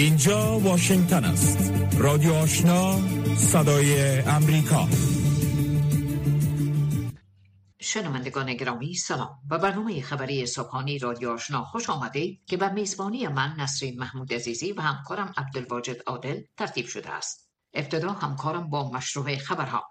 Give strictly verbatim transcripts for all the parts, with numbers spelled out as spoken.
اینجا واشنگتن است. رادیو آشنا، صدای امریکا. شنوندگان گرامی سلام. به برنامه خبری صبحانی رادیو آشنا خوش آمدید که به میزبانی من نسرین محمود عزیزی و همکارم عبدالواجد عادل ترتیب شده است. ابتدا همکارم با مشروع خبرها.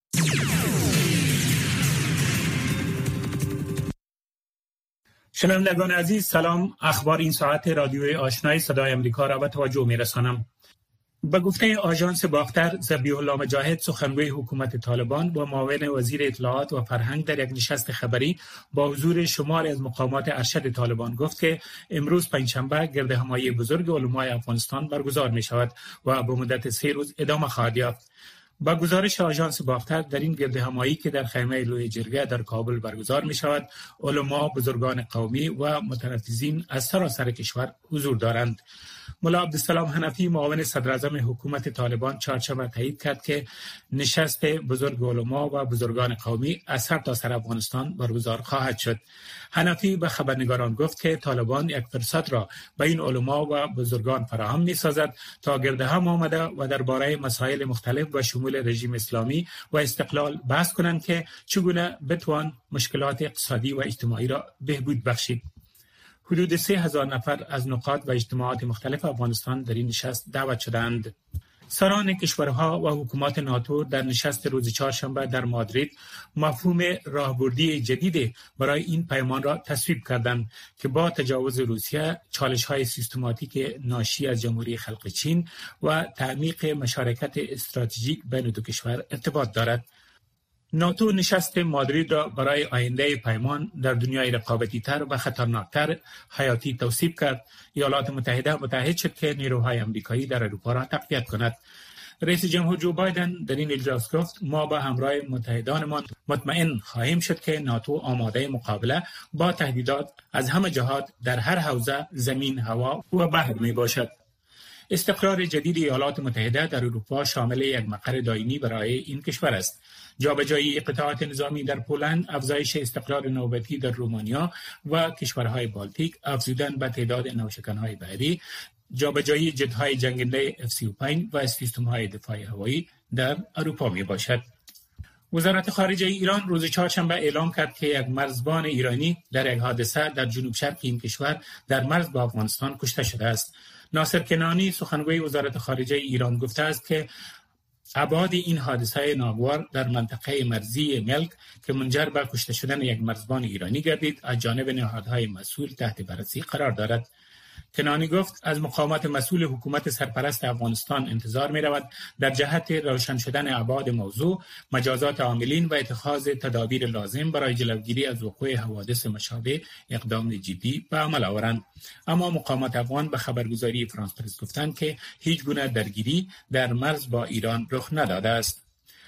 شنوندگان عزیز سلام. اخبار این ساعت رادیوی آشنای صدای امریکا را به توجه می‌رسانم. به گفته آژانس باختر، ذبیح الله مجاهد سخنگوی حکومت طالبان با معاون وزیر اطلاعات و فرهنگ در یک نشست خبری با حضور شماری از مقامات ارشد طالبان گفت که امروز پنجشنبه گردهمایی بزرگ علمای افغانستان برگزار می شود و به مدت سه روز ادامه خواهد یافت. با گزارش آژانس باختر، در این گردهمایی که در خیمه لوی جرگه در کابل برگزار می شود، علما، بزرگان قومی و متنفذین از سراسر کشور حضور دارند. ملا عبدالسلام حنفی معاون صدراعظم حکومت طالبان چهارشنبه تایید کرد که نشست بزرگ علما و بزرگان قومی از سرتاسر افغانستان برگزار خواهد شد. حنفی به خبرنگاران گفت که طالبان یک فرصت را به این علما و بزرگان فراهم می سازد تا گرد هم آمده و درباره مسائل مختلف و شمول رژیم اسلامی و استقلال بحث کنند که چگونه بتوان مشکلات اقتصادی و اجتماعی را بهبود بخشید. حدود سه هزار نفر از نقاط و اجتماعات مختلف افغانستان در این نشست دعوت شدند. سران کشورها و حکومات ناتو در نشست روز چهارشنبه در مادرید مفهوم راهبردی جدید برای این پیمان را تصویب کردند که با تجاوز روسیه، چالش‌های سیستماتیک ناشی از جمهوری خلق چین و تعمیق مشارکت استراتژیک بین دو کشور ارتباط دارد. ناتو نشست مادرید را برای آینده پیمان در دنیای رقابتی تر و خطرناکتر حیاتی توصیف کرد. ایالات متحده متحد شد که نیروهای آمریکایی در اروپا را تقویت کند. رئیس جمهور جو بایدن در این اجلاس گفت ما با همراه متحدانمان مطمئن خواهیم شد که ناتو آماده مقابله با تهدیدات از همه جهات در هر حوزه، زمین، هوا و بحر می باشد. استقرار جدید ایالات متحده در اروپا شامل یک مقر دائمی برای این کشور است. جابجایی قطعات نظامی در پولند، افزایش استقرار نوبتی در رومانیا و کشورهای بالتیک، افزودن به تعداد نوشکن‌های بحری، جابجایی جت‌های جنگنده اف سی و پنج و سیستم‌های دفاع هوایی در اروپا می باشد. وزارت خارجه ایران روز چهارشنبه اعلام کرد که یک مرزبان ایرانی در یک حادثه در جنوب شرق این کشور در مرز با افغانستان کشته شده است. ناصر کنانی سخنگوی وزارت خارجه ایران گفته است که ابعاد این حادثه ناگوار در منطقه مرزی ملک که منجر به کشته شدن یک مرزبان ایرانی گردید از جانب نهادهای مسئول تحت بررسی قرار دارد. کنانی گفت از مقامات مسئول حکومت سرپرست افغانستان انتظار می رود در جهت روشن شدن ابعاد موضوع، مجازات عاملین و اتخاذ تدابیر لازم برای جلوگیری از وقوع حوادث مشابه اقدام جدی به عمل آورند. اما مقامات افغان به خبرگزاری فرانس پرس گفتند که هیچ گونه درگیری در مرز با ایران رخ نداده است.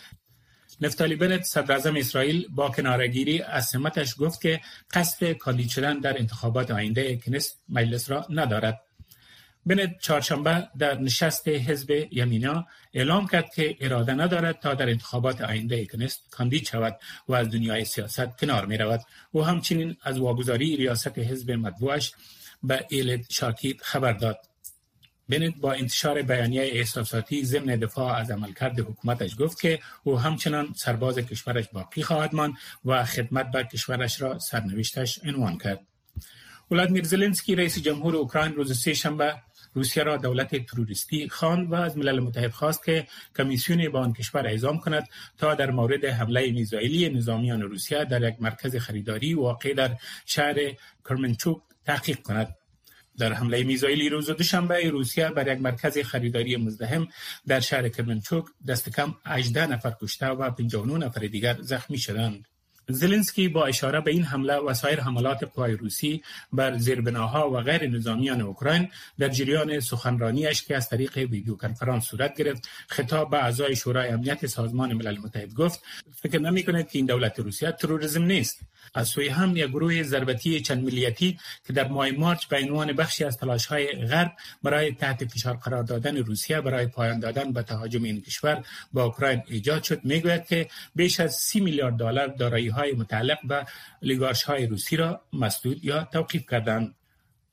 نفتالی بنت صدراعظم اسرائیل با کناره‌گیری از سمتش گفت که قصد کاندید شدن در انتخابات آینده کنست مجلس را ندارد. بنت چهارشنبه در نشست حزب یمینا اعلام کرد که اراده ندارد تا در انتخابات آینده کنست کاندید شود و از دنیای سیاست کنار می رود. او همچنین از واگذاری ریاست حزب مطبوعش به ایلت شاکید خبر داد. بنت با انتشار بیانیه احساساتی ضمن دفاع از عملکرد حکومتش گفت که او همچنان سرباز کشورش باقی خواهد ماند و خدمت به کشورش را سرنوشتش عنوان کرد. ولادیمیر زلنسکی رئیس جمهور اوکراین روز سه شنبه روسیه را دولت تروریستی خواند و از ملل متحد خواست که کمیسیونی با آن کشور اعزام کند تا در مورد حمله میزائیلی نظامیان روسیه در یک مرکز خریداری واقع در شهر کرمنچوک تحقیق کند. در حمله میزائیلی روز دوشنبه روسیه بر یک مرکز خریداری مزدحم در شهر کرمنچوک دست کم هجده نفر کشته و پنجاه و نه نفر دیگر زخمی شدند. زلنسکی با اشاره به این حمله و سایر حملات قوای روسی بر زیربناها و غیر نظامیان اوکراین در جریان سخنرانیش که از طریق ویدیو کنفرانس صورت گرفت خطاب به اعضای شورای امنیت سازمان ملل متحد گفت فکر نمی‌کند که این دولت روسیه تروریسم نیست. از سوی هم یک گروه ضربتی چند ملیتی که در ماه مارچ به عنوان بخشی از تلاش‌های غرب برای تحت فشار قرار دادن روسیه برای پایان دادن به تهاجم این کشور با اوکراین ایجاد شد میگوید که بیش از سی میلیارد دلار دارایی‌های متعلق به لیگارش‌های روسی را مسدود یا توقیف کردند.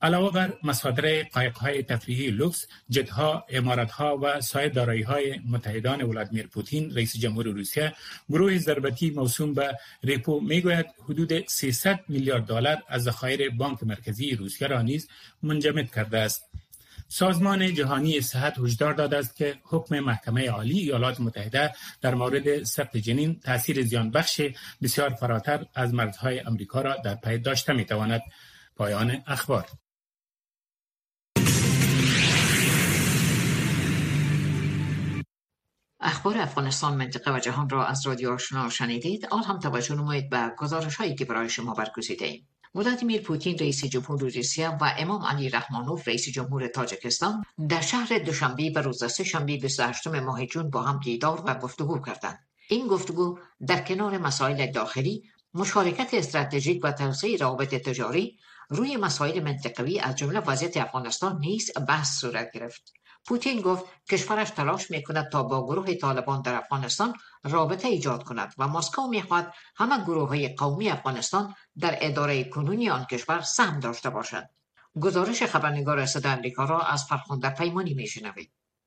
علاوه بر مصادره قایق‌های تفریحی لوکس، جت‌ها، عمارت‌ها و سایر دارایی‌های متحدان ولادیمیر پوتین، رئیس جمهور روسیه، گروه ضربتی موسوم به ریپو میگوید حدود سیصد میلیارد دلار از ذخایر بانک مرکزی روسیه را نیز منجمد کرده است. سازمان جهانی صحت هشدار داده است که حکم محکمه عالی ایالات متحده در مورد سقط جنین تأثیر زیانبخش بسیار فراتر از مرزهای امریکا را در پی داشته می‌تواند. پایان اخبار. اخبار افغانستان، منطقه و جهان را از رادیو آشنا شنیدید. آن هم توجه نمایید به گزارش هایی که برای شما برگزیده ایم. ولادیمیر پوتین رئیس جمهور روسیه و امام علی رحمانوف رئیس جمهور تاجیکستان در شهر دوشنبه به روز سه‌شنبه بیست و هشتم ماه جون با هم دیدار و گفتگو کردند. این گفتگو در کنار مسائل داخلی، مشارکت استراتژیک و توسعه روابط تجاری، روی مسائل منطقوی از جمله وضعیت افغانستان نیز بحث صورت گرفت. پوتین گفت کشورش تلاش میکند تا با گروه طالبان در افغانستان رابطه ایجاد کند و مسکو میخواهد همه گروه‌های قومی افغانستان در اداره کنونی آن کشور سهم داشته باشند. گزارش خبرنگار صدای آمریکا را از فرخنده پیمانی میشنوید.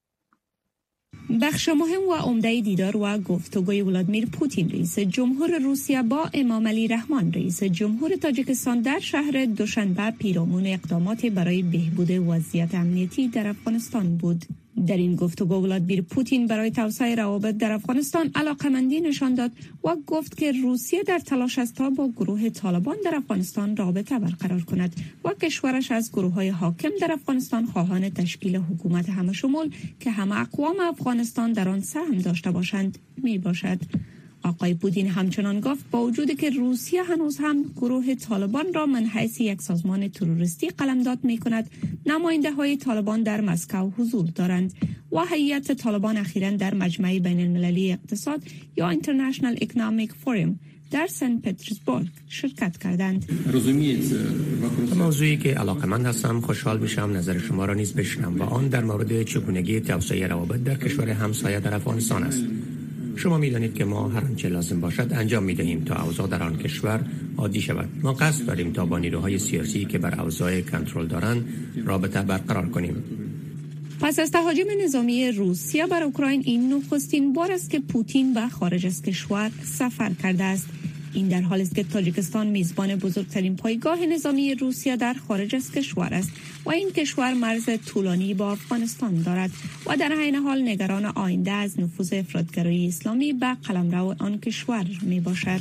بخش مهم و عمده دیدار و گفتگوی ولادیمیر پوتین رئیس جمهور روسیه با امام علی رحمان رئیس جمهور تاجیکستان در شهر دوشنبه پیرامون اقدامات برای بهبود وضعیت امنیتی در افغانستان بود. در این گفتگو ولادیمیر پوتین برای توسعه روابط در افغانستان علاقه‌مندی نشان داد و گفت که روسیه در تلاش است تا با گروه طالبان در افغانستان رابطه برقرار کند و کشورش از گروه‌های حاکم در افغانستان خواهان تشکیل حکومت همشمول که همه اقوام افغانستان در آن سهم داشته باشند می باشد. آقای پوتین همچنان گفت با وجودی که روسیه هنوز هم گروه طالبان را من حیث یک سازمان تروریستی قلمداد می کند، نماینده های طالبان در مسکو حضور دارند و هیئت طالبان اخیراً در مجمع بین المللی اقتصاد یا International Economic Forum در سن پترزبورگ شرکت کردند. موضوعی که علاقمند هستم، خوشحال میشم نظر شما را نیز بشنوم و آن در مورد چگونگی توسعه روابط در کشور همسایه در افغانستان است. شما می‌دانید که ما هر آنچه لازم باشد انجام می‌دهیم تا اوضاع در آن کشور عادی شود. ما قصد داریم تا با نیروهای سیاسی که بر اوضاع کنترل دارند رابطه برقرار کنیم. پس از تهاجم نظامی روسیه بر اوکراین، این نخستین بار است که پوتین به خارج از کشور سفر کرده است. این در حالی است که تاجیکستان میزبان بزرگترین پایگاه نظامی روسیه در خارج از کشور است و این کشور مرز طولانی با افغانستان دارد و در عین حال نگران آینده از نفوذ افراطگرایی اسلامی به قلمرو آن کشور می باشد.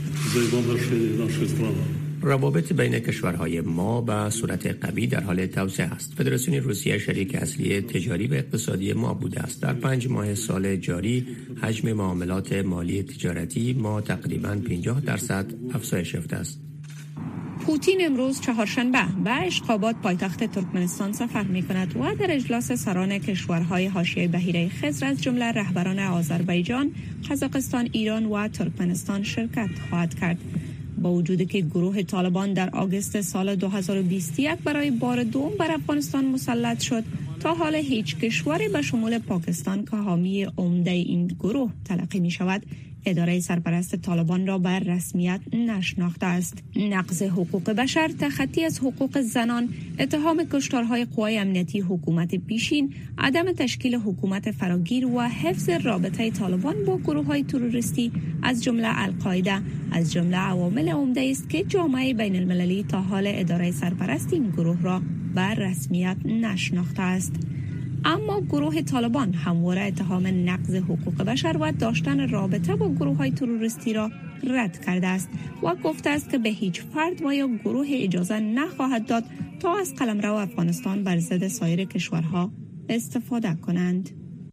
روابط بین کشورهای ما به صورت قوی در حال توسعه است. فدراسیون روسیه شریک اصلی تجاری و اقتصادی ما بوده است. در پنج ماه سال جاری حجم معاملات مالی تجارتی ما تقریباً پنجاه درصد افزایش یافته است. پوتین امروز چهارشنبه به اشخاباد پایتخت ترکمنستان سفر می کند و در اجلاس سران کشورهای حاشیه بحیره خزر از جمله رهبران آذربایجان، قزاقستان، ایران و ترکمنستان شرکت خواهد کرد. با وجودی که گروه طالبان در آگوست سال دو هزار و بیست و یک برای بار دوم بر افغانستان مسلط شد، تا حال هیچ کشوری به شمول پاکستان که حامی عمده این گروه تلقی می شود، اداره سرپرست طالبان را بر رسمیت نشناخته است. نقض حقوق بشر، تخطی از حقوق زنان، اتهام کشتارهای قوای امنیتی حکومت پیشین، عدم تشکیل حکومت فراگیر و حفظ رابطه طالبان با گروه‌های تروریستی از جمله القاعده از جمله عوامل عمده است که جامعه بین المللی تا حال اداره سرپرست این گروه را بر رسمیت نشناخته است. اما گروه طالبان همواره اتهام نقض حقوق بشر و داشتن رابطه با گروه‌های تروریستی را رد کرده است و گفته است که به هیچ فرد و یا گروه اجازه نخواهد داد تا از قلمرو افغانستان بر ضد سایر کشورها استفاده کنند.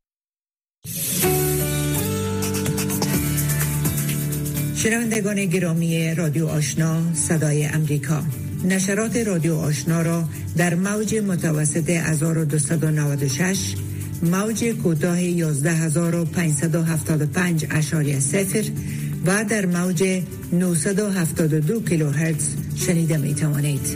شنوندگان گرامی رادیو آشنا صدای امریکا، نشرات رادیو آشنا را در موج متوسط هزار و دویست و نود و شش، موج کوتاه یازده هزار و پانصد و هفتاد و پنج اشاری صفر و در موج نهصد و هفتاد و دو کیلوهرتز شنیده می توانید.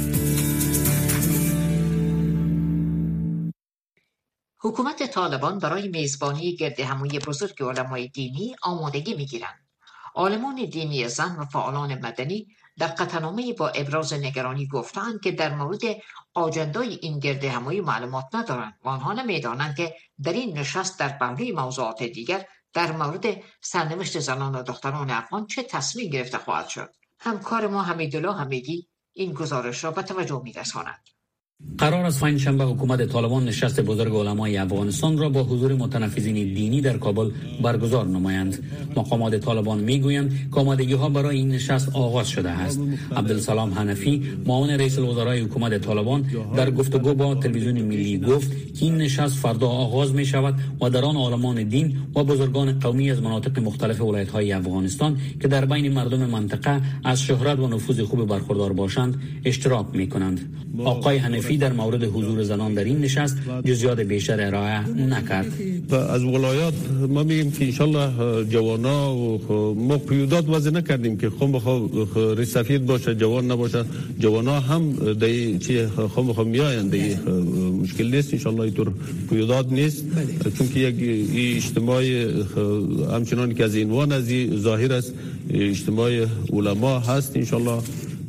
حکومت طالبان برای میزبانی گرد همایی بزرگ علمای دینی آمادگی می گیرند. عالمان دینی زن و فعالان مدنی در قطعنامه با ابراز نگرانی گفتند که در مورد آجندای این گرد همایی معلومات ندارند و آنها نمی‌دانند که در این نشست در بهره موضوعات دیگر در مورد سرنوشت زنان و دختران افغان چه تصمیم گرفته خواهد شد. همکار ما حمیدالله حمیدی این گزارش را به توجه می‌رساند. قرار است پنجشنبه حکومت طالبان نشست بزرگ علمای افغانستان را با حضور متنفذین دینی در کابل برگزار نمایند. مقامات طالبان میگویند که آمادگی‌ها برای این نشست آغاز شده است. عبدالسلام حنفی معاون رئیس الوزرای حکومت طالبان در گفتگو با تلویزیون ملی گفت که این نشست فردا آغاز می شود و در آن عالمان دین و بزرگان قومی از مناطق مختلف ولایت‌های افغانستان که در بین مردم منطقه از شهرت و نفوذ خوب برخوردار باشند اشتراک می‌کنند. آقای حنفی در مورد حضور زنان در این نشست جزئیات بیشتر ارائه نکرد. از ولایات ما میگیم که انشالله جوانا و ما قیودات وضع نکردیم که خم بخواه سفید باشه جوان نباشه، جوانا هم در چی خم بخواه میاین در مشکل نیست انشالله، اینطور قیودات نیست چون که یک اجتماع همچنان که از اینوان از ظاهر است اجتماع علما هست انشالله.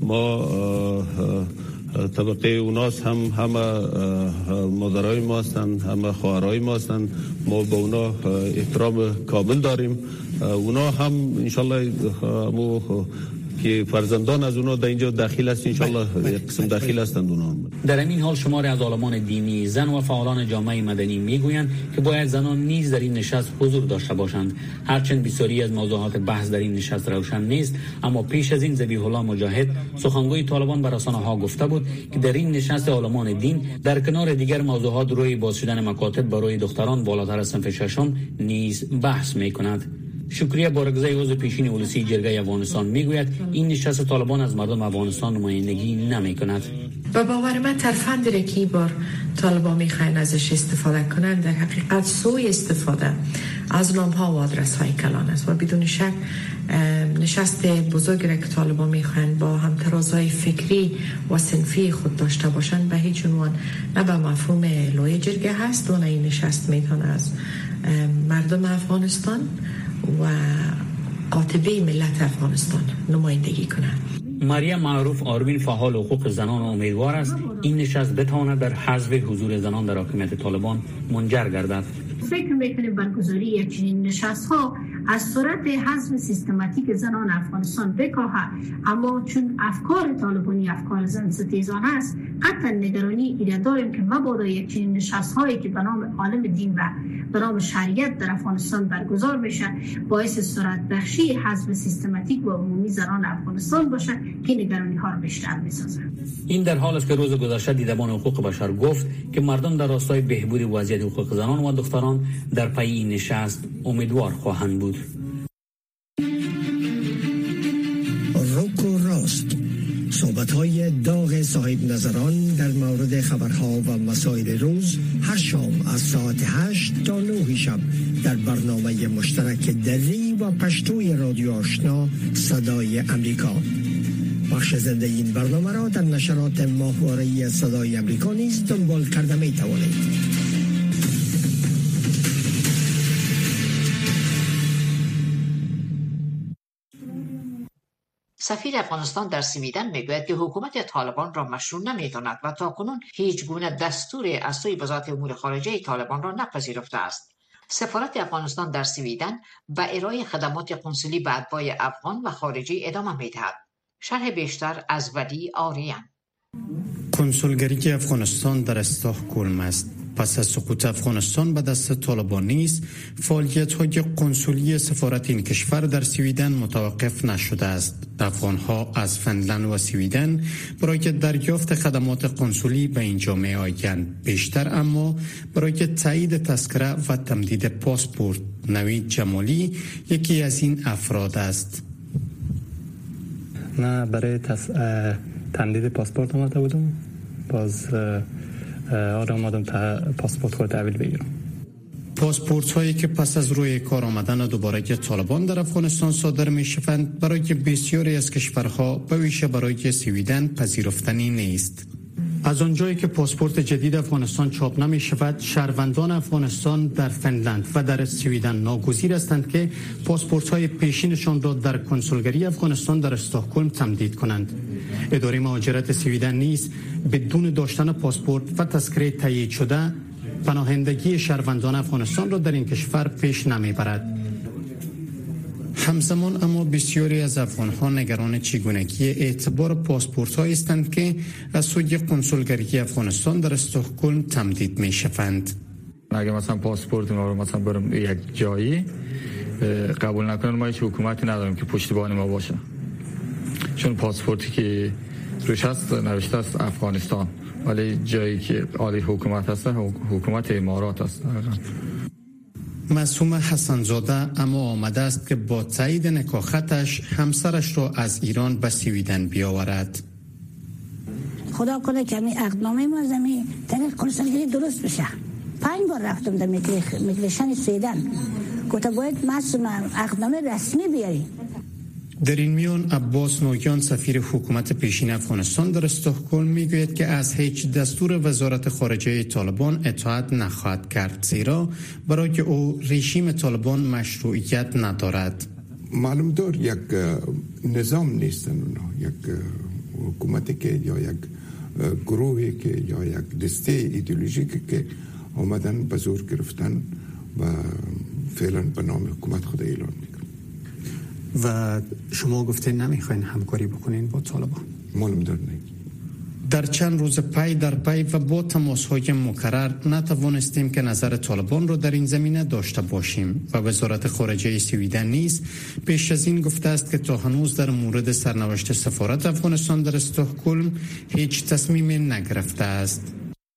ما طبقه اوناس هم همه مادرای ما هستند، همه خواهرای ما هستند، ما به اونا احترام کامل داریم. اونا هم انشالله مو که فرزندان از اونا در اینجا داخل است انشالله یک قسم داخل هستند اونا. در این حال شمار از عالمان دینی، زن و فعالان جامعه مدنی میگویند که باید زنان نیز در این نشست حضور داشته باشند. هرچند بسیاری از موضوعات بحث در این نشست روشن نیست، اما پیش از این ذبیح الله مجاهد سخنگوی طالبان به رسانه‌ها گفته بود که در این نشست عالمان دین در کنار دیگر موضوعات روی باز شدن مکاتب برای دختران بالاتر از صنف ششم نیز بحث میکند. شکریه بارگزای عضو پیشین اولوسی جرگه افغانستان میگوید این نشست طالبان از مردم افغانستان نمایندگی نمی کند. و باور من ترفند را که بار طالبان میخواین ازش استفاده کنند در حقیقت سوء استفاده از نام ها و آدرس های کلان است و بدون شک نشست بزرگ را که طالبان میخواین با همترازهای فکری و صنفی خود داشته باشند به هیچ عنوان نه به مفهوم لوی جرگه هست و نه این نشست میتونه از مردم افغانستان و قاطبه ملت افغانستان نمایندگی کنند. مریم معروف آروین فعال حقوق زنان امیدوار است این نشست بتواند در حذف حضور زنان در حاکمیت طالبان منجر گردد. فکر میکنیم برگزاری یک چنین نشست ها از صورت حذف سیستماتیک زنان افغانستان بکاهد، اما چون افکار طالبانی افکار زن ستیزان است قطعا نگرانی ایره داریم که مبادا یک چنین نشست هایی که به نام عالم دین و به نام شریعت در افغانستان برگزار بشه باعث صورت بخشی حذف سیستماتیک و عمومی زنان افغانستان باشه که نگرانی ها را بیشتر بسازه. این در حال است که روز گذشته دیدبان حقوق بشر گفت که مردم در راستای بهبود وضعیت حقوق زنان و دختران در پی این نشست امیدوار خواهند بود. روک و راست، صحبت‌های داغ صاحب نظران در مورد خبرها و مسائل روز هر شام از ساعت هشت تا نه شب در برنامه مشترک دری و پشتوی رادیو آشنا صدای امریکا. بخش زنده این برنامه را در نشرات ماهواره‌ای صدای امریکا نیز دنبال کرده می توانید. سفیر افغانستان در سویدن میگوید که حکومت طالبان را مشروع نمی‌داند و تاکنون هیچ گونه دستور از سوی وزارت امور خارجه طالبان را نپذیرفته است. سفارت افغانستان در سویدن به ارائه خدمات قنسولی به اتباع افغان و خارجی ادامه می‌دهد. شرح بیشتر از ولی آریان. کنسولگری افغانستان در استکهلم است. پس از سقوط افغانستان به دست طالبان نیز فعالیت‌های قنسولی سفارت این کشور در سویدن متوقف نشده است. افغان‌ها از فنلند و سویدن برای دریافت خدمات قنسولی به این جامعه آیند. بیشتر اما برای تایید تذکره و تمدید پاسپورت. نوید جمالی یکی از این افراد است. نه برای تس... تمدید پاسپورت آمده بودم. باز آره آمدم تا پاسپورت خود تحویل بگیرم. پاسپورت هایی که پس از روی کار آمدن دوباره طالبان در افغانستان صادر می شوند برای بسیاری از کشورها به ویژه برای سویدن پذیرفتنی نیست. از آنجایی که پاسپورت جدید افغانستان چاپ نمی شود، شهروندان افغانستان در فنلند و در سویدن ناگزیر هستند که پاسپورت های پیشینشان را در کنسولگری افغانستان در استکهلم تمدید کنند. اداره مهاجرت سویدن نیز بدون داشتن پاسپورت و تذکره تایید شده پناهندگی شهروندان افغانستان را در این کشور پیش نمی برد. همزمان اما بسیاری از افغان‌ها نگران چگونگی اعتبار پاسپورت‌هایی هستند که از سوی کنسولگری افغانستان در استکهلم تمدید می‌شوند. اگه مثلا پاسپورت ما رو مثلا بریم یک جایی قبول نکنن، ما هیچ حکومتی نداریم که پشتیبان ما باشه، چون پاسپورتی که روش هست نوشته است افغانستان، ولی جایی که عالی حکومت هست حکومت امارات است. معصوم حسن‌زاده اما آمده است که با تایید نکاحش همسرش را از ایران به سویدن بیاورد. خدا کنه که می اقدامه ما زمین طریق کنسولگری درست بشه. پنج بار رفتم در میگریشن سویدن، گفت باید معصوم اقدامه رسمی بیاری. در این میان عباس نویان سفیر حکومت پیشین افغانستان در استکهلم میگوید که از هیچ دستور وزارت خارجه طالبان اطاعت نخواهد کرد، زیرا برای او رژیم طالبان مشروعیت ندارد. معلوم دار یک نظام نیستن اونا، یک حکومتی که یا یک گروهی که یا یک دسته ایدئولوژیکی که آمدن به زور گرفتن و فعلا به نام حکومت خود اعلان میکنن. و شما گفته نمیخواین همکاری بکنین با طالبان؟ معلوم دار نه. در چند روز پی در پی و با تماس‌های مکرر نتوانستیم که نظر طالبان را در این زمینه داشته باشیم و وزارت خارجه سویدن نیز پیش از این گفته است که تا هنوز در مورد سرنوشت سفارت افغانستان در استکهلم هیچ تصمیمی نگرفته است.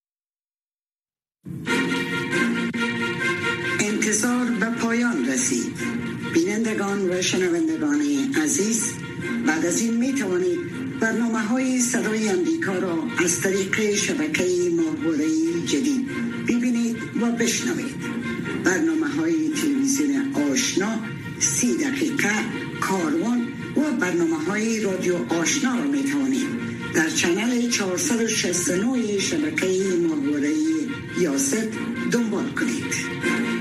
انتظار به پایان رسید. بینندگان و شنوندگان عزیز، بعد از این می توانید برنامه‌های صدای امریکا را از طریق شبکه ماهواره‌ای جدید ببینید و بشنوید. برنامه‌های تلویزیون آشنا، سی دقیقه، کاروان و برنامه‌های رادیو آشنا را می توانید در چنل چهارصد و شصت و نه شبکه ماهواره‌ای یاست دنبال کنید.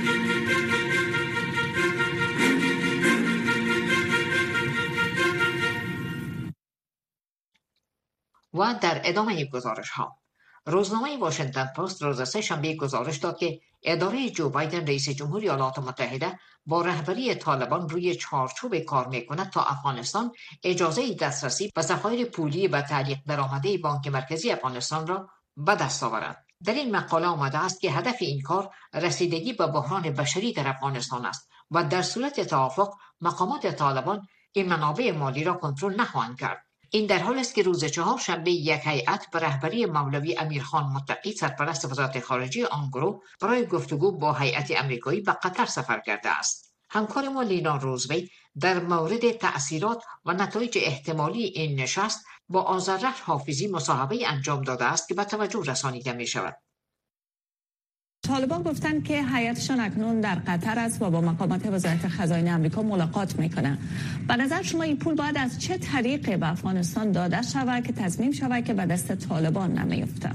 و در ادامه گزارش ها، روزنامه واشنگتن پست روز سه‌شنبه گزارش داد که اداره جو بایدن رئیس جمهوری ایالات متحده با رهبری طالبان روی چارچوب کار میکند تا افغانستان اجازه دسترسی به ذخایر پولی به تعلیق درآمده بانک مرکزی افغانستان را به دست آورد. در این مقاله آمده است که هدف این کار رسیدگی به بحران بشری در افغانستان است و در صورت توافق مقامات طالبان این منابع مالی را کنترل نخواهند کرد. این در حال است که روز چهارشنبه یک هیئت به رهبری مولوی امیرخان متقی سرپرست وزارت خارجه آن گروه برای گفتگو با هیئت آمریکایی به قطر سفر کرده است. همکار ما لینا روزوی در مورد تأثیرات و نتایج احتمالی این نشست با آذررخش حافظی مصاحبه انجام داده است که به توجه رسانیده می شود. طالبان گفتن که هیئتشان اکنون در قطر است و با مقامات وزارت خزاین آمریکا ملاقات میکنه. به نظر شما این پول باید از چه طریقی به افغانستان داده شود که تضمین شود که به دست طالبان نمیفته؟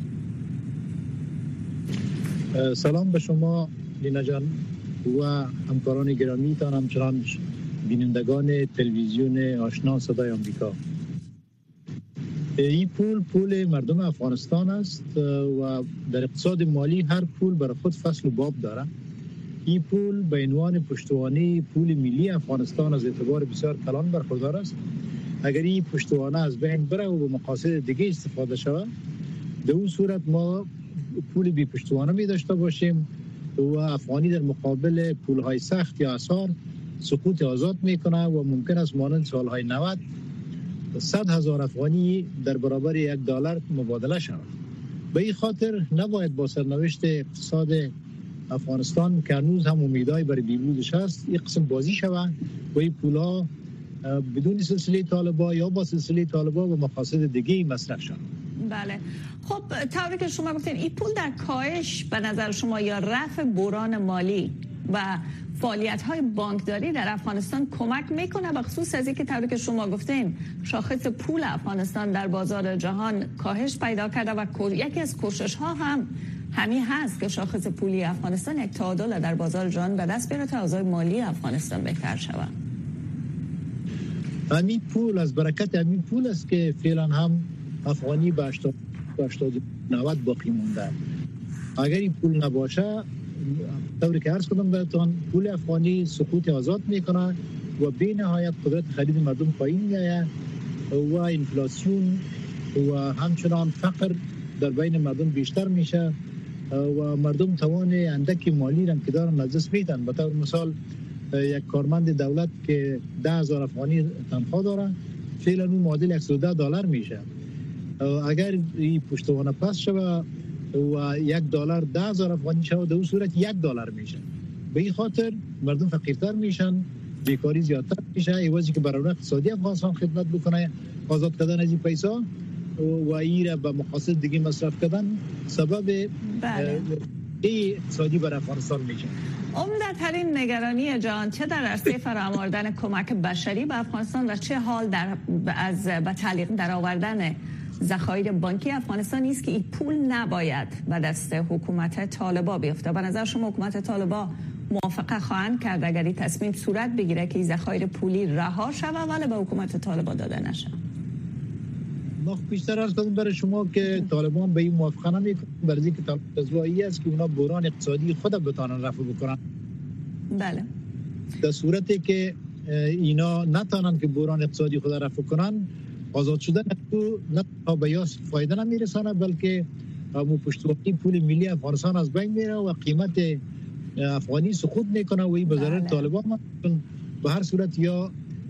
سلام به شما لینا جان و همکاران گرامی تان، همچنان بینندگان تلویزیون آشنا صدای آمریکا. این پول پول مردم افغانستان است و در اقتصاد مالی هر پول برای خود فصل و باب داره. این پول به عنوان پشتوانه پول ملی افغانستان از اعتبار بسیار کلان برخوردار است. اگر این پشتوانه از بین بره و به مقاصد دیگه استفاده شود، در اون صورت ما پول بی پشتوانه می داشته باشیم و افغانی در مقابل پولهای سخت یا اسعار سقوط آزاد میکنه و ممکن است مانند سالهای نود صد هزار افغانی در برابر یک دلار مبادله شود. به این خاطر نباید با سرنوشت اقتصاد افغانستان که هنوز هم امیدهای برای بهبودش هست این قسم بازی شود و این پولها بدون سلسله طالبا یا با سلسله طالبا و مقاصد دیگه مصرف شود. بله، خب طوری که شما گفتین این پول در کاهش به نظر شما یا رفع بحران مالی و فعالیت‌های بانکداری در افغانستان کمک میکنه، به خصوص از اینکه طوری که شما گفتین شاخص پول افغانستان در بازار جهان کاهش پیدا کرده و یکی از کوشش‌ها هم همین هست که شاخص پولی افغانستان یک تعادل در بازار جهان به دست بیاره تا اوضاع مالی افغانستان بهتر شود. همین پول از برکت همین پول است که فعلا هم افغانی به هشتاد نود باقی مونده. اگر این پول نباشه طوری که عرض کردم بهتون پول افغانی سقوط آزاد میکنه و بی نهایت قدرت خرید مردم پایین میآید و انفلاسیون و همچنان فقر در بین مردم بیشتر میشه و مردم توان اندکی مالی را که دارن از دست میدن. به طور مثال یک کارمند دولت که ده هزار افغانی تنخواه داره فعلا اون معادل صد و ده دلار میشه. اگر این پشتوانه پس شود و یک دلار ده هزار افغانی شود در اون صورت یک دلار میشه. به این خاطر مردم فقیرتر میشن، بیکاری زیادتر میشه. ایوازی که برای اقتصادی افغانستان خدمت بکنه آزاد کردن از این پیسا و این را به مقاصد دیگه مصرف کردن سبب بله. این اقتصادی برای افغانستان میشه. عمده‌ترین نگرانی جهان چه در عرصه فراآوردن کمک بشری به افغانستان و چه حال در از به تعلیق در آوردن ذخایر بانکی افغانستان است که این پول نباید به دست حکومت طالبان بیفته. به نظر شما حکومت طالبان موافقه خواهند کرد اگر این تصمیم صورت بگیره که این ذخایر پولی رها شود ولی به حکومت طالبان داده نشه؟ ما بیشتر عرض کردم برای شما که طالبان به این موافقه نمیکنن، برای اینکه طالبان است که اونا بحران اقتصادی خود بتونن رفع بکنن. بله. در صورتی که اینا نتونن که بحران اقتصادی خود رفع کنن، آزاد شدن تو نه تا به یاس فایده نمیرسانه بلکه مو پشتوانه پول ملی افغانستان از بین میره و قیمت افغانی سقوط میکنه و این به ضرر طالبان. به هر صورت یا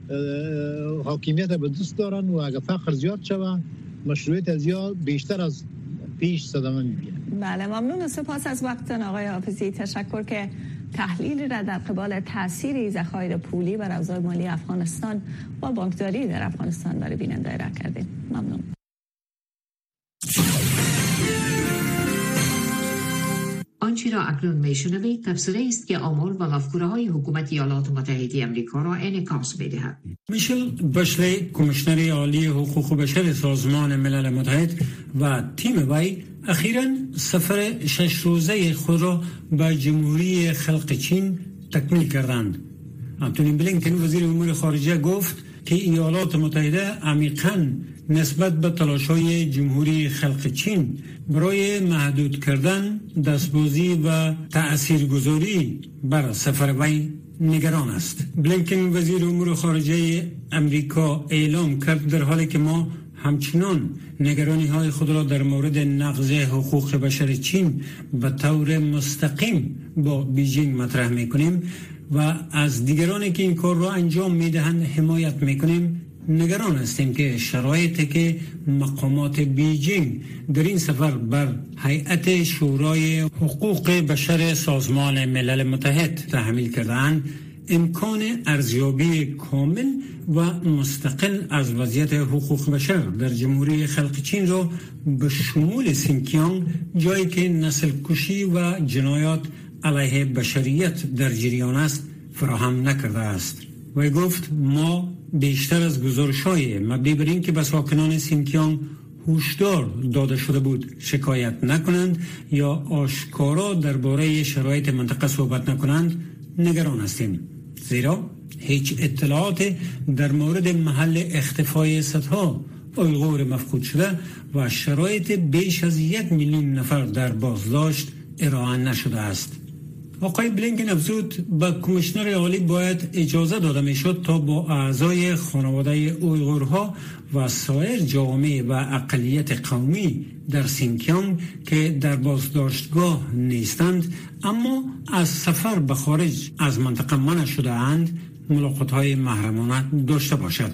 حاکمیت به دست دارن و اگر فقر زیاد شود مشروعیت زیاد بیشتر از پیش صدمه میگیره. بله ممنون، سپاس از وقتتون آقای حافظی. تشکر که تحلیلی را در قبال تاثیر ذخایر پولی بر اوضاع مالی افغانستان و بانکداری در افغانستان برای بیننده را کردید. ممنون. آنچه را اکنون میشنوید تفسیری است که آمار و مفکوره های حکومت ایالات متحده آمریکا را انعکاس می‌دهد. میشل باشلی، کمیشنر عالی حقوق بشر سازمان ملل متحد و تیم وی اخیراً سفر شش روزه خود را به جمهوری خلق چین تکمیل کردند. آنتونی بلینکن وزیر امور خارجه گفت که ایالات متحده عمیقاً نسبت به تلاش‌های جمهوری خلق چین برای محدود کردن دستبازی و تأثیرگذاری بر سفر وی نگران است. بلینکن وزیر امور خارجه امریکا اعلام کرد در حالی که ما همچنان نگرانی های خود را در مورد نقض حقوق بشر چین به طور مستقیم با بیجینگ مطرح میکنیم و از دیگرانی که این کار را انجام میدهند حمایت میکنیم. نگران هستیم که شرایطی که مقامات بیجینگ در این سفر بر هیئت شورای حقوق بشر سازمان ملل متحد تحمیل کردند امکان ارزیابی کامل و مستقل از وضعیت حقوق بشر در جمهوری خلق چین را به شمول سینکیانگ، جایی که نسل کشی و جنایات علیه بشریت در جریان است، فراهم نکرده است. و گفت ما بیشتر از گزارش‌های مبنی بر اینکه به ساکنان سینکیانگ هشدار داده شده بود شکایت نکنند یا آشکارا درباره شرایط منطقه صحبت نکنند نگران هستیم، زیرا هیچ اطلاعات در مورد محل اختفای صدها اویغور مفقود شده و شرایط بیش از یک میلیون نفر در بازداشت ارائه نشده است. آقای بلینکن افزود به کمیشنر عالی باید اجازه داده میشد تا با اعضای خانواده اویغورها و سایر جوامع و اقلیت قومی در سینکیانگ که در بازداشتگاه نیستند اما از سفر به خارج از منطقه منع شده اند ملاقات‌های محرمانه داشته باشد.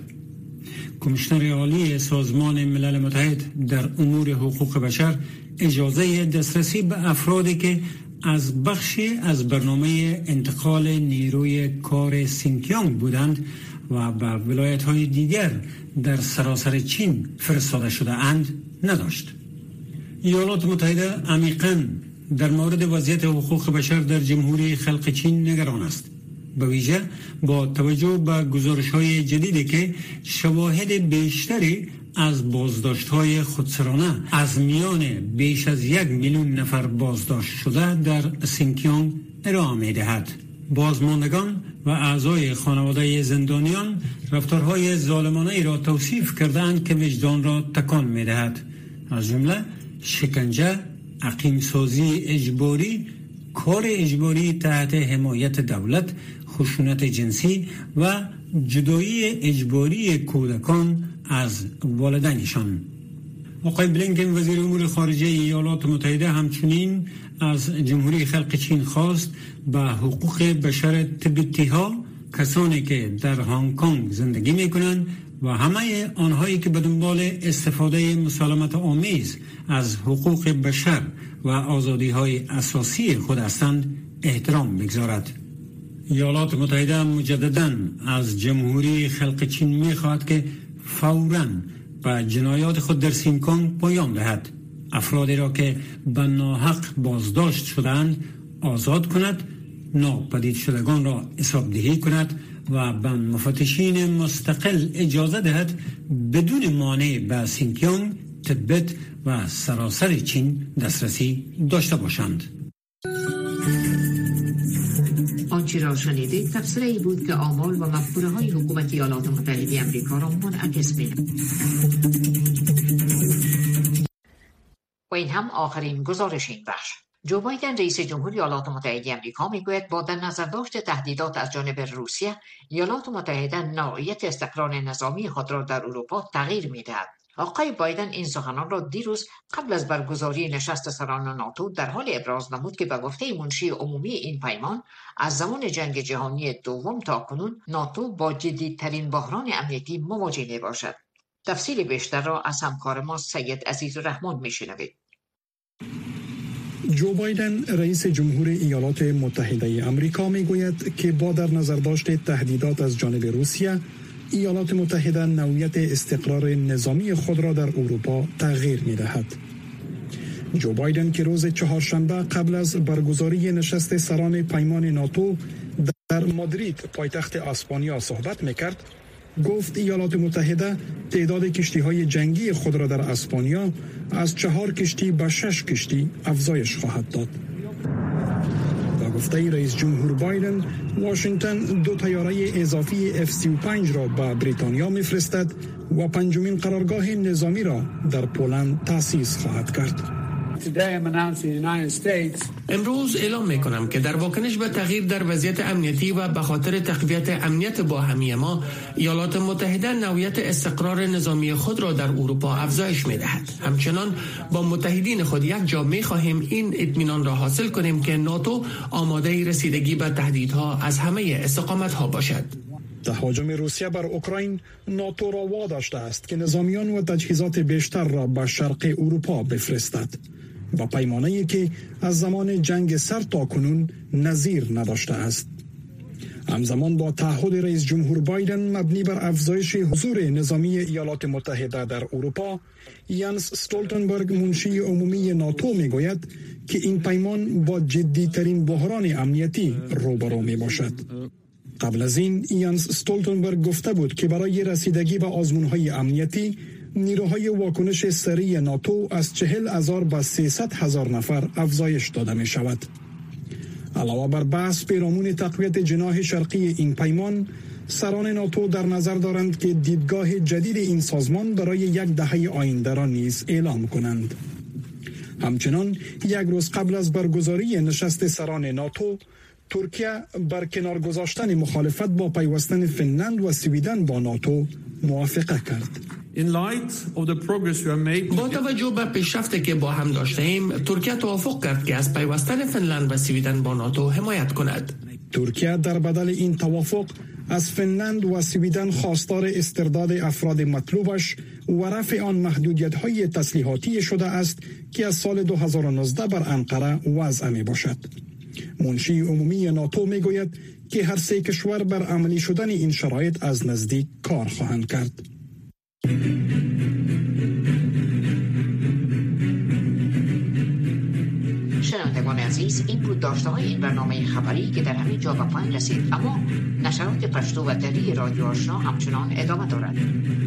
کمیشنر عالی سازمان ملل متحد در امور حقوق بشر اجازه دسترسی به افرادی که از بخشی از برنامه انتقال نیروی کار سینکیانگ بودند و به ولایت‌های دیگر در سراسر چین فرستاده شده اند نداشت. ایالات متحده عمیقاً در مورد وضعیت حقوق بشر در جمهوری خلق چین نگران است، به ویژه با توجه به گزارش‌های جدیدی که شواهد بیشتری از بازداشت‌های خودسرانه از میان بیش از یک میلیون نفر بازداشت شده در سینکیانگ ارائه می‌دهد. بازماندگان و اعضای خانواده زندانیان رفتارهای ظالمانه ای را توصیف کردند که وجدان را تکان می‌دهد، از جمله شکنجه، اقیم‌سازی اجباری، کار اجباری تحت حمایت دولت، خشونت جنسی و جدایی اجباری کودکان از والدینشان. آقای بلینکن وزیر امور خارجه ایالات متحده همچنین از جمهوری خلق چین خواست به حقوق بشر تبتی‌ها، کسانی که در هنگ کنگ زندگی می‌کنند و همه آنهایی که به دنبال استفاده مسالمت آمیز از حقوق بشر و آزادی‌های اساسی خود هستند احترام بگذارد. ایالات متحده مجدداً از جمهوری خلق چین می‌خواهد که فوراً به جنایات خود در سینکیانگ پایان دهد، افرادی را که به ناحق بازداشت شدند آزاد کند، ناپدید شدگان را حسابدهی کند و به مفتشین مستقل اجازه دهد بدون مانع به سینکیانگ، تبت و سراسر چین دسترسی داشته باشند. آنچه را شنیدید تفسیری بود که آمال و مفکوره های حکومت ایالات متحده آمریکا را منعکس می‌نمود. و این هم آخرین گزارش این بخش. جو بایدن رئیس جمهوری ایالات متحده آمریکا میگوید با در نظر داشت تهدیدات از جانب روسیه، ایالات متحده نوعیت استقرار نظامی خود را در اروپا تغییر می‌دهد. آقای بایدن این سخنان را دیروز قبل از برگزاری نشست سران ناتو در حال ابراز نمود که به گفته منشی عمومی این پیمان از زمان جنگ جهانی دوم تا کنون ناتو با جدیدترین بحران امنیتی مواجه می باشد. تفصیل بیشتر را از همکار ما سید عزیزالرحمن می شنوید. جو بایدن رئیس جمهوری ایالات متحده آمریکا می گوید که با در نظر داشت تهدیدات از جانب روسیه، ایالات متحده نوعیت استقرار نظامی خود را در اروپا تغییر می دهد. جو بایدن که روز چهارشنبه قبل از برگزاری نشست سران پیمان ناتو در مادرید پایتخت اسپانیا صحبت می کرد، گفت ایالات متحده تعداد کشتی‌های جنگی خود را در اسپانیا از چهار کشتی به شش کشتی افزایش خواهد داد. با گفته رئیس جمهور بایدن، واشنگتن دو طیاره اضافی اف سی و پنج را به بریتانیا می‌فرستد و پنجمین قرارگاه نظامی را در پولند تأسیس خواهد کرد. امروز اعلام میکنم که در واکنش به تغییر در وضعیت امنیتی و به خاطر تقویت امنیت باهمی ما، ایالات متحده نوعیت استقرار نظامی خود را در اروپا افزایش میدهد. همچنان با متحدین خود یک جا میخواهیم این اطمینان را حاصل کنیم که ناتو آماده رسیدگی به تهدیدها از همه استقامتها باشد. تهاجم روسیه بر اوکراین ناتو را واداشته است که نظامیان و تجهیزات بیشتر را به شرق اروپا بفرستد، با پیمانه‌ای که از زمان جنگ سرد تا کنون نظیر نداشته است. همزمان با تعهد رئیس جمهور بایدن مبنی بر افزایش حضور نظامی ایالات متحده در اروپا، یانس استولتنبرگ منشی عمومی ناتو میگوید که این پیمان با جدی‌ترین بحران امنیتی روبرو می باشد. قبل از این یانس استولتنبرگ گفته بود که برای رسیدگی به آزمون‌های امنیتی، نیروهای واکنش سریع ناتو از چهل هزار به سیصد هزار نفر افزایش داده می شود. علاوه بر بحث پیرامون تقویت جناح شرقی این پیمان، سران ناتو در نظر دارند که دیدگاه جدید این سازمان برای یک دهه آینده را نیز اعلام کنند. همچنان یک روز قبل از برگزاری نشست سران ناتو، ترکیه بر کنار گذاشتن مخالفت با پیوستن فنلند و سویدن با ناتو موافقه کرد. با توجه به پیشرفتی که با هم داشتیم، ترکیه توافق کرد که از پیوستن فنلند و سویدن با ناتو حمایت کند. ترکیه در بدل این توافق از فنلند و سویدن خواستار استرداد افراد مطلوبش و رفع آن محدودیت‌های تسلیحاتی شده است که از سال دو هزار و نوزده بر انقره وضع می باشد. منشی عمومی ناتو می گوید که هر سه کشور بر عملی شدن این شرایط از نزدیک کار خواهند کرد. شنوندگان عزیز، این بود داشته های این برنامه خبری که در همین جا به پایان رسید، اما نشرات پشتو و دری رادیو آشنا همچنان ادامه دارد.